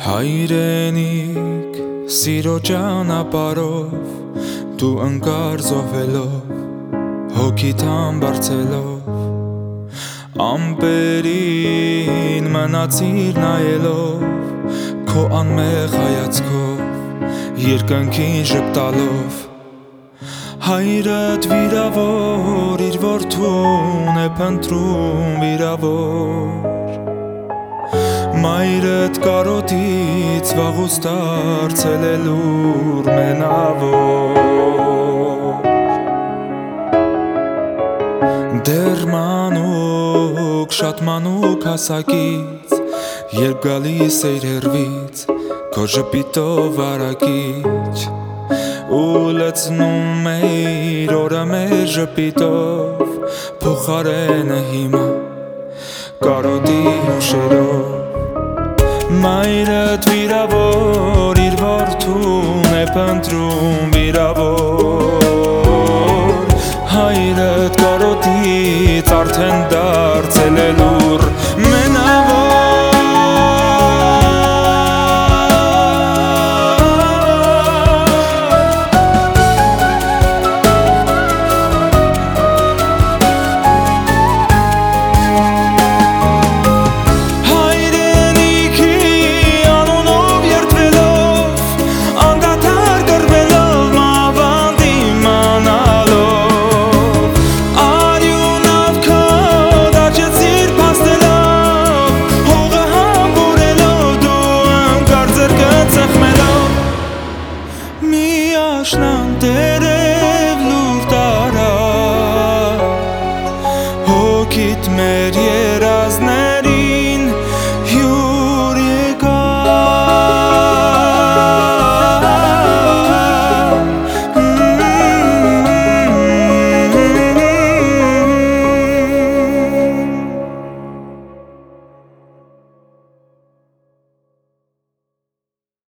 Հայրենիք սիրո ճանապարհով դու ընկար զոհվելով հոգիդ համբարձելով ամպերին մնացիր նայելով քո անմեղ հայացքով երկնքին ժպտալով հայրդ վիրավոր իր որդուն է փնտրում վիրավոր Մայրդ կարոտից վաղուց դարձել է լուր մենավոր Դեռ մանուկ, շատ մանուկ հասակից Երբ գալիս էիր հեռվից Քո ժպիտով արագիչ Ու լցնում էիր օրը մեր ժպիտով Փոխարենը հիմա կարոտի հուշերով Մայրդ վիրավոր իր որդուն է փնտրում վիրավոր Հայրդ կարոտից արդեն դարձել է լուր մենավոր Աշնան տերև լուր տարա Հոգիդ մեր